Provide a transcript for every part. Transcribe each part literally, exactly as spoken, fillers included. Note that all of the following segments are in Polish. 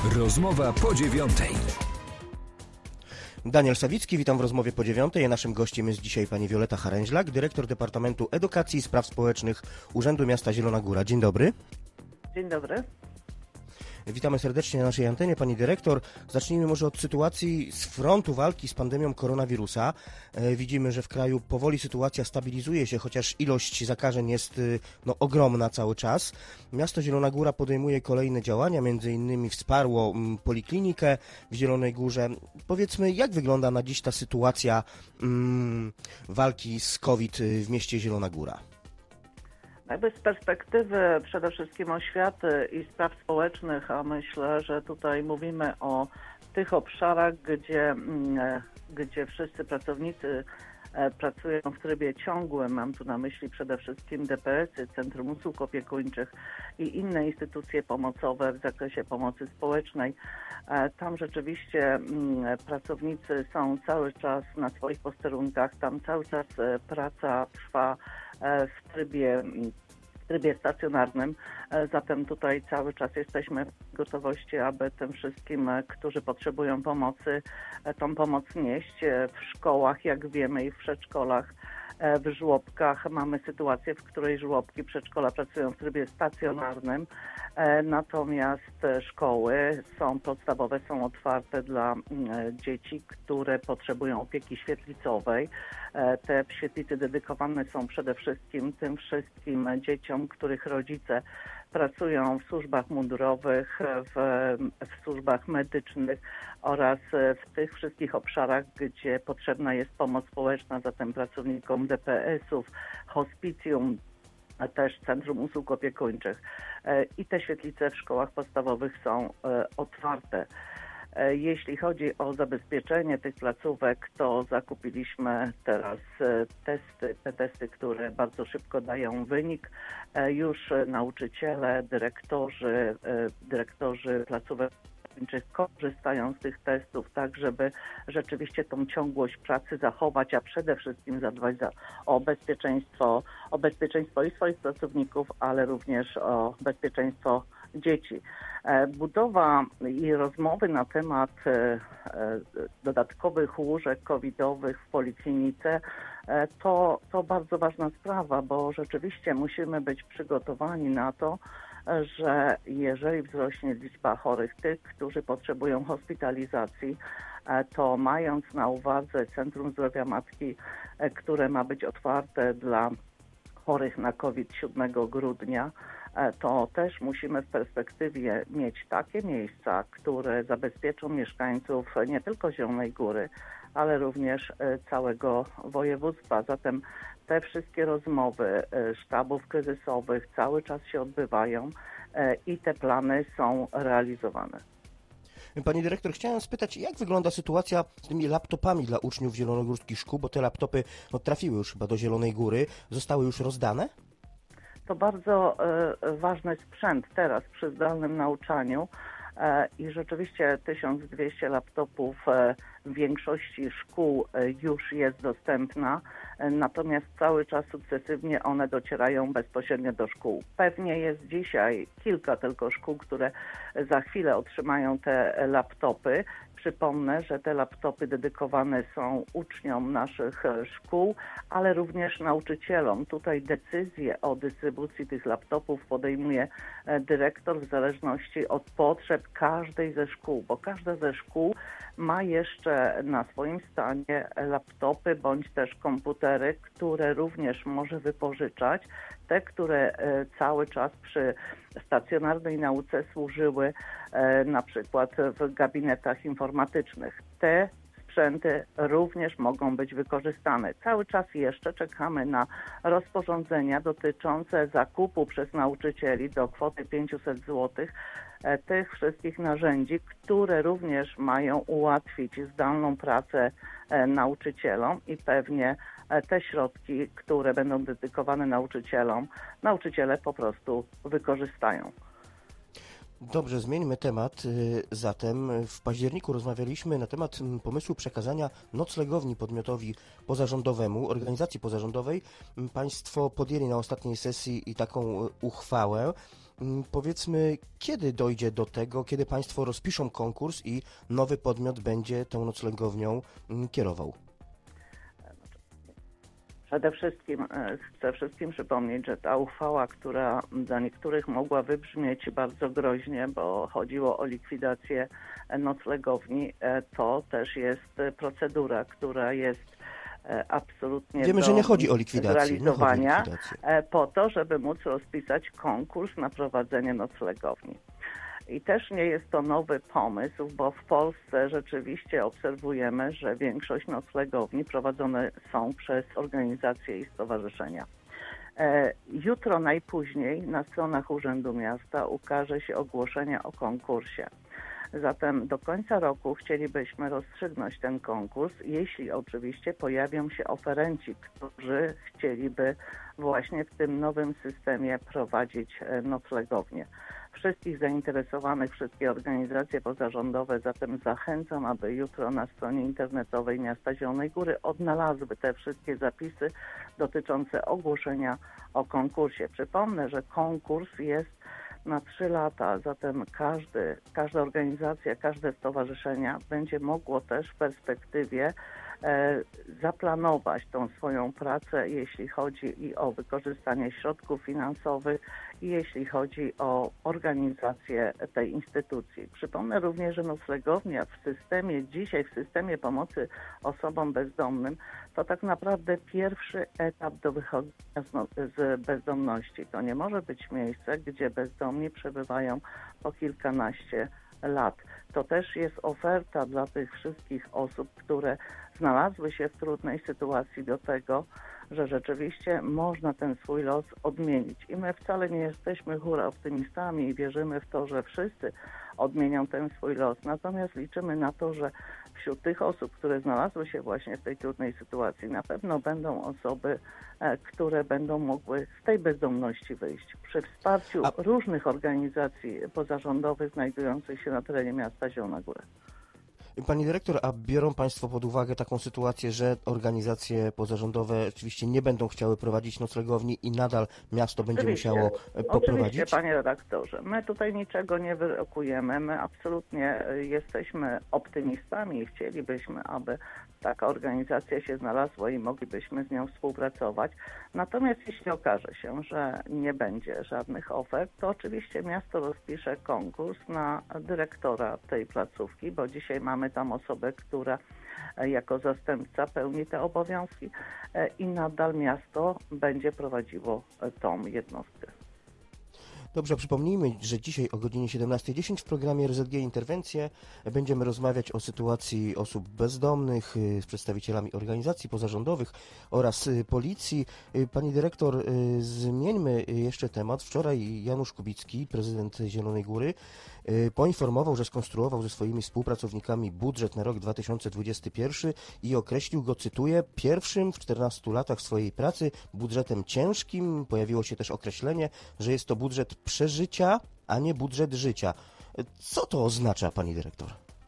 Rozmowa po dziewiątej. Daniel Sawicki, witam w rozmowie po dziewiątej. Naszym gościem jest dzisiaj pani Wioleta Haręźlak, dyrektor Departamentu Edukacji i Spraw Społecznych Urzędu Miasta Zielona Góra. Dzień dobry. Dzień dobry. Witamy serdecznie na naszej antenie, pani dyrektor. Zacznijmy może od sytuacji z frontu walki z pandemią koronawirusa. E, widzimy, że w kraju powoli sytuacja stabilizuje się, chociaż ilość zakażeń jest no, ogromna cały czas. Miasto Zielona Góra podejmuje kolejne działania, między innymi wsparło m, poliklinikę w Zielonej Górze. Powiedzmy, jak wygląda na dziś ta sytuacja m, walki z COVID w mieście Zielona Góra? Jakby z perspektywy przede wszystkim oświaty i spraw społecznych, a myślę, że tutaj mówimy o tych obszarach, gdzie, gdzie wszyscy pracownicy pracują w trybie ciągłym. Mam tu na myśli przede wszystkim D P S-y, Centrum Usług Opiekuńczych i inne instytucje pomocowe w zakresie pomocy społecznej. Tam rzeczywiście pracownicy są cały czas na swoich posterunkach, tam cały czas praca trwa w trybie, w trybie stacjonarnym. Zatem tutaj cały czas jesteśmy w gotowości, aby tym wszystkim, którzy potrzebują pomocy, tą pomoc nieść. W szkołach, jak wiemy, i w przedszkolach, w żłobkach mamy sytuację, w której żłobki, przedszkola pracują w trybie stacjonarnym, natomiast szkoły są podstawowe, są otwarte dla dzieci, które potrzebują opieki świetlicowej. Te świetlice dedykowane są przede wszystkim tym wszystkim dzieciom, których rodzice pracują w służbach mundurowych, w, w służbach medycznych oraz w tych wszystkich obszarach, gdzie potrzebna jest pomoc społeczna, zatem pracownikom D P S-ów, hospicjum, a też Centrum Usług Opiekuńczych. I te świetlice w szkołach podstawowych są otwarte. Jeśli chodzi o zabezpieczenie tych placówek, to zakupiliśmy teraz testy, te testy, które bardzo szybko dają wynik. Już nauczyciele, dyrektorzy, dyrektorzy placówek korzystają z tych testów, tak żeby rzeczywiście tą ciągłość pracy zachować, a przede wszystkim zadbać za, o bezpieczeństwo, o bezpieczeństwo i swoich pracowników, ale również o bezpieczeństwo dzieci. Budowa i rozmowy na temat dodatkowych łóżek covidowych w poliklinice to, to bardzo ważna sprawa, bo rzeczywiście musimy być przygotowani na to, że jeżeli wzrośnie liczba chorych, tych, którzy potrzebują hospitalizacji, to mając na uwadze Centrum Zdrowia Matki, które ma być otwarte dla chorych na COVID siódmego grudnia, to też musimy w perspektywie mieć takie miejsca, które zabezpieczą mieszkańców nie tylko Zielonej Góry, ale również całego województwa. Zatem te wszystkie rozmowy sztabów kryzysowych cały czas się odbywają i te plany są realizowane. Pani dyrektor, chciałem spytać, jak wygląda sytuacja z tymi laptopami dla uczniów zielonogórskich szkół, bo te laptopy no, trafiły już chyba do Zielonej Góry, zostały już rozdane? To bardzo y, ważny sprzęt teraz przy zdalnym nauczaniu y, i rzeczywiście tysiąc dwieście laptopów y, w większości szkół y, już jest dostępna, y, natomiast cały czas sukcesywnie one docierają bezpośrednio do szkół. Pewnie jest dzisiaj kilka tylko szkół, które za chwilę otrzymają te laptopy. Przypomnę, że te laptopy dedykowane są uczniom naszych szkół, ale również nauczycielom. Tutaj decyzję o dystrybucji tych laptopów podejmuje dyrektor w zależności od potrzeb każdej ze szkół, bo każda ze szkół ma jeszcze na swoim stanie laptopy bądź też komputery, które również może wypożyczać. Te, które cały czas przy stacjonarnej nauce służyły na przykład w gabinetach informatycznych. Te sprzęty również mogą być wykorzystane. Cały czas jeszcze czekamy na rozporządzenia dotyczące zakupu przez nauczycieli do kwoty pięćset złotych tych wszystkich narzędzi, które również mają ułatwić zdalną pracę nauczycielom i pewnie te środki, które będą dedykowane nauczycielom, nauczyciele po prostu wykorzystają. Dobrze, zmieńmy temat. Zatem w październiku rozmawialiśmy na temat pomysłu przekazania noclegowni podmiotowi pozarządowemu, organizacji pozarządowej. Państwo podjęli na ostatniej sesji i taką uchwałę. Powiedzmy, kiedy dojdzie do tego, kiedy Państwo rozpiszą konkurs i nowy podmiot będzie tą noclegownią kierował? Przede wszystkim chcę wszystkim przypomnieć, że ta uchwała, która dla niektórych mogła wybrzmieć bardzo groźnie, bo chodziło o likwidację noclegowni, to też jest procedura, która jest absolutnie Wiemy, do że nie chodzi o likwidację, zrealizowania nie chodzi o likwidację. po to, żeby móc rozpisać konkurs na prowadzenie noclegowni. I też nie jest to nowy pomysł, bo w Polsce rzeczywiście obserwujemy, że większość noclegowni prowadzone są przez organizacje i stowarzyszenia. Jutro najpóźniej na stronach Urzędu Miasta ukaże się ogłoszenie o konkursie. Zatem do końca roku chcielibyśmy rozstrzygnąć ten konkurs, jeśli oczywiście pojawią się oferenci, którzy chcieliby właśnie w tym nowym systemie prowadzić noclegownię. Wszystkich zainteresowanych, wszystkie organizacje pozarządowe zatem zachęcam, aby jutro na stronie internetowej Miasta Zielonej Góry odnalazły te wszystkie zapisy dotyczące ogłoszenia o konkursie. Przypomnę, że konkurs jest na trzy lata, zatem każdy, każda organizacja, każde stowarzyszenie będzie mogło też w perspektywie e, zaplanować tą swoją pracę, jeśli chodzi i o wykorzystanie środków finansowych i jeśli chodzi o organizację tej instytucji. Przypomnę również, że noclegownia w systemie, dzisiaj w systemie pomocy osobom bezdomnym, to tak naprawdę pierwszy etap do wychodzenia z, no, z bezdomności. To nie może być miejsce, gdzie bezdomni przebywają po kilkanaście lat. To też jest oferta dla tych wszystkich osób, które znalazły się w trudnej sytuacji do tego, że rzeczywiście można ten swój los odmienić. I my wcale nie jesteśmy hura optymistami i wierzymy w to, że wszyscy odmienią ten swój los. Natomiast liczymy na to, że wśród tych osób, które znalazły się właśnie w tej trudnej sytuacji, na pewno będą osoby, które będą mogły z tej bezdomności wyjść. Przy wsparciu A... różnych organizacji pozarządowych znajdujących się na terenie miasta Zielona Góra. Pani dyrektor, a biorą Państwo pod uwagę taką sytuację, że organizacje pozarządowe oczywiście nie będą chciały prowadzić noclegowni i nadal miasto będzie Oczywiście, musiało poprowadzić? Oczywiście, panie redaktorze. My tutaj niczego nie wyrokujemy. My absolutnie jesteśmy optymistami i chcielibyśmy, aby taka organizacja się znalazła i moglibyśmy z nią współpracować. Natomiast jeśli okaże się, że nie będzie żadnych ofert, to oczywiście miasto rozpisze konkurs na dyrektora tej placówki, bo dzisiaj mamy tam osobę, która jako zastępca pełni te obowiązki i nadal miasto będzie prowadziło tą jednostkę. Dobrze, przypomnijmy, że dzisiaj o godzinie siedemnastej dziesięć w programie R Z G Interwencje będziemy rozmawiać o sytuacji osób bezdomnych z przedstawicielami organizacji pozarządowych oraz policji. Pani dyrektor, zmieńmy jeszcze temat. Wczoraj Janusz Kubicki, prezydent Zielonej Góry, poinformował, że skonstruował ze swoimi współpracownikami budżet na rok dwa tysiące dwudziesty pierwszy i określił go, cytuję, pierwszym w czternastu latach swojej pracy budżetem ciężkim. Pojawiło się też określenie, że jest to budżet przeżycia, a nie budżet życia. Co to oznacza, pani dyrektor?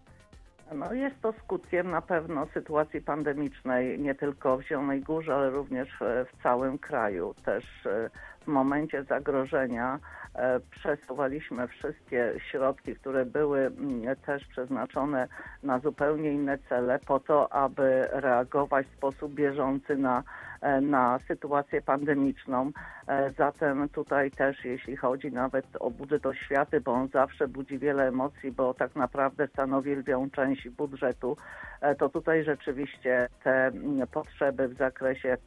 No jest to skutkiem na pewno sytuacji pandemicznej nie tylko w Zielonej Górze, ale również w całym kraju. Też w momencie zagrożenia przesuwaliśmy wszystkie środki, które były też przeznaczone na zupełnie inne cele po to, aby reagować w sposób bieżący na, na sytuację pandemiczną. Zatem tutaj też jeśli chodzi nawet o budżet oświaty, bo on zawsze budzi wiele emocji, bo tak naprawdę stanowi lwią część budżetu, to tutaj rzeczywiście te potrzeby w zakresie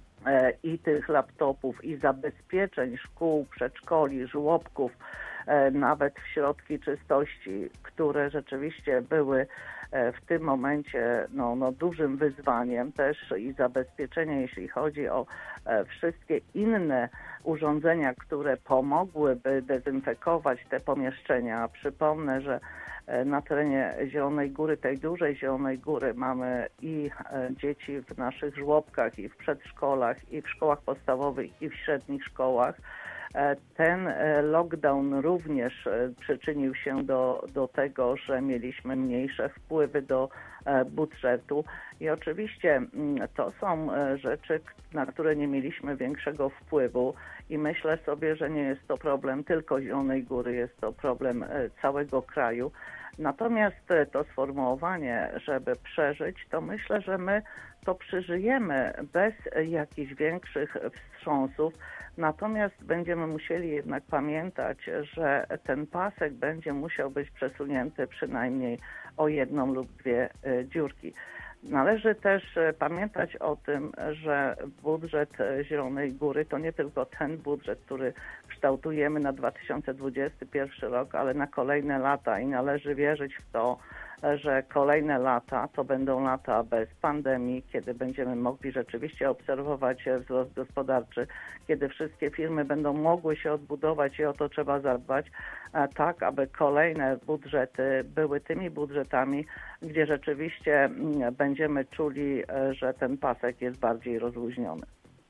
i tych laptopów, i zabezpieczeń szkół, przedszkoli, żłobków, nawet w środki czystości, które rzeczywiście były w tym momencie no, no, dużym wyzwaniem też i zabezpieczenie, jeśli chodzi o wszystkie inne urządzenia, które pomogłyby dezynfekować te pomieszczenia. Przypomnę, że na terenie Zielonej Góry, tej dużej Zielonej Góry mamy i dzieci w naszych żłobkach, i w przedszkolach, i w szkołach podstawowych, i w średnich szkołach. Ten lockdown również przyczynił się do, do tego, że mieliśmy mniejsze wpływy do budżetu i oczywiście to są rzeczy, na które nie mieliśmy większego wpływu i myślę sobie, że nie jest to problem tylko Zielonej Góry, jest to problem całego kraju. Natomiast to sformułowanie, żeby przeżyć, to myślę, że my to przeżyjemy bez jakichś większych wstrząsów. Natomiast będziemy musieli jednak pamiętać, że ten pasek będzie musiał być przesunięty przynajmniej o jedną lub dwie dziurki. Należy też pamiętać o tym, że budżet Zielonej Góry to nie tylko ten budżet, który kształtujemy na dwa tysiące dwudziesty pierwszy rok, ale na kolejne lata i należy wierzyć w to, że kolejne lata to będą lata bez pandemii, kiedy będziemy mogli rzeczywiście obserwować wzrost gospodarczy, kiedy wszystkie firmy będą mogły się odbudować i o to trzeba zadbać, tak aby kolejne budżety były tymi budżetami, gdzie rzeczywiście będziemy czuli, że ten pasek jest bardziej rozluźniony.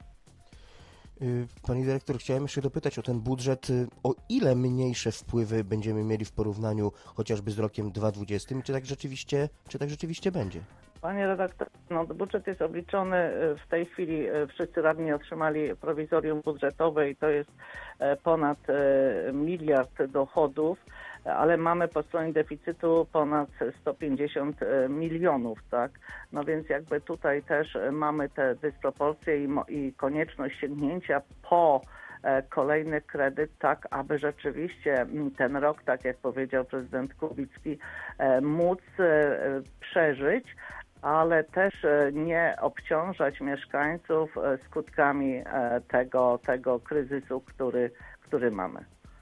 Pani dyrektor, chciałem jeszcze dopytać o ten budżet. O ile mniejsze wpływy będziemy mieli w porównaniu chociażby z rokiem dwa tysiące dwudziestym? Czy tak rzeczywiście, czy tak rzeczywiście będzie? Panie redaktorze, no, budżet jest obliczony w tej chwili, wszyscy radni otrzymali prowizorium budżetowe i to jest ponad miliard dochodów, ale mamy po stronie deficytu ponad sto pięćdziesiąt milionów, tak? No więc jakby tutaj też mamy te dysproporcje i, i konieczność sięgnięcia po kolejny kredyt, tak aby rzeczywiście ten rok, tak jak powiedział prezydent Kubicki, móc przeżyć, ale też nie obciążać mieszkańców skutkami tego, tego kryzysu, który, który mamy.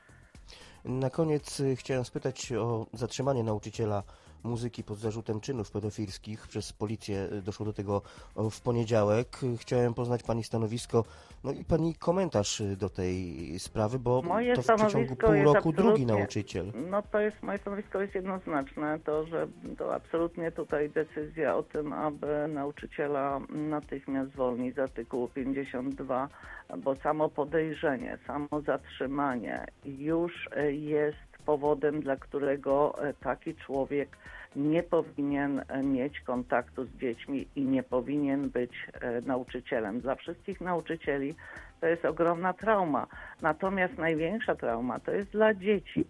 Na koniec chciałem spytać o zatrzymanie nauczyciela muzyki pod zarzutem czynów pedofilskich przez policję. Doszło do tego w poniedziałek. Chciałem poznać Pani stanowisko, no i Pani komentarz do tej sprawy, bo moje to w przeciągu pół roku drugi nauczyciel. No to jest, moje stanowisko jest jednoznaczne, to, że to absolutnie tutaj decyzja o tym, aby nauczyciela natychmiast zwolnić z artykułu pięćdziesiąt dwa, bo samo podejrzenie, samo zatrzymanie już jest powodem, dla którego taki człowiek nie powinien mieć kontaktu z dziećmi i nie powinien być nauczycielem. Dla wszystkich nauczycieli to jest ogromna trauma. Natomiast największa trauma to jest dla dzieci.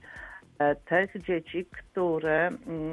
Tych dzieci, które,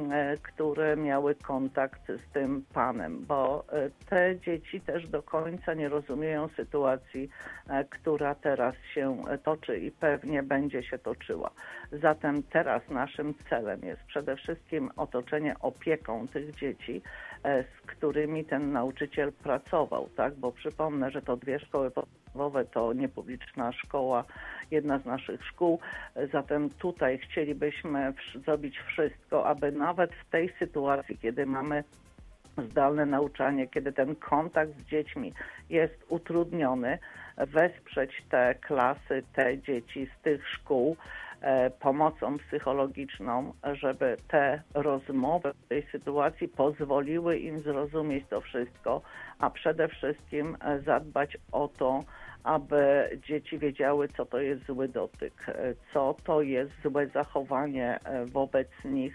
które miały kontakt z tym panem, bo te dzieci też do końca nie rozumieją sytuacji, która teraz się toczy i pewnie będzie się toczyła. Zatem teraz naszym celem jest przede wszystkim otoczenie opieką tych dzieci, z którymi ten nauczyciel pracował, tak? Bo przypomnę, że to dwie szkoły podstawowe, to niepubliczna szkoła, jedna z naszych szkół, zatem tutaj chcielibyśmy zrobić wszystko, aby nawet w tej sytuacji, kiedy mamy zdalne nauczanie, kiedy ten kontakt z dziećmi jest utrudniony, wesprzeć te klasy, te dzieci z tych szkół pomocą psychologiczną, żeby te rozmowy w tej sytuacji pozwoliły im zrozumieć to wszystko, a przede wszystkim zadbać o to, aby dzieci wiedziały, co to jest zły dotyk, co to jest złe zachowanie wobec nich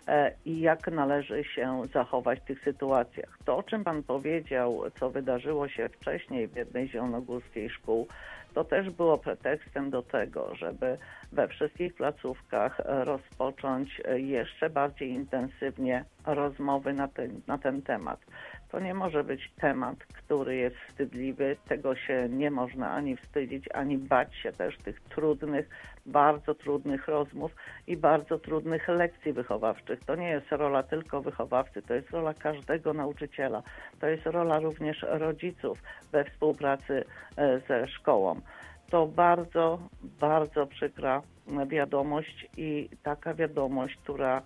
i jak należy się zachować w tych sytuacjach. To, o czym Pan powiedział, co wydarzyło się wcześniej w jednej zielonogórskiej szkół, to też było pretekstem do tego, żeby we wszystkich placówkach rozpocząć jeszcze bardziej intensywnie rozmowy na ten, na ten temat. To nie może być temat, który jest wstydliwy, tego się nie można ani wstydzić, ani bać się też tych trudnych, bardzo trudnych rozmów i bardzo trudnych lekcji wychowawczych. To nie jest rola tylko wychowawcy, to jest rola każdego nauczyciela. To jest rola również rodziców we współpracy ze szkołą. To bardzo, bardzo przykra wiadomość i taka wiadomość, która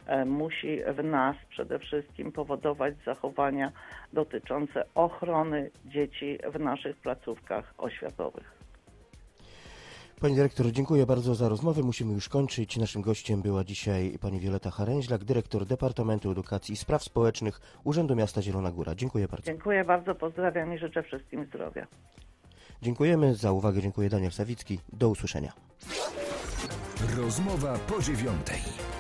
musi w nas przede wszystkim powodować zachowania dotyczące ochrony dzieci w naszych placówkach oświatowych. Pani dyrektor, dziękuję bardzo za rozmowę. Musimy już kończyć. Naszym gościem była dzisiaj pani Wioleta Haręźlak, dyrektor Departamentu Edukacji i Spraw Społecznych Urzędu Miasta Zielona Góra. Dziękuję bardzo. Dziękuję bardzo, pozdrawiam i życzę wszystkim zdrowia. Dziękujemy za uwagę, dziękuję Daniel Sawicki. Do usłyszenia. Rozmowa po dziewiątej.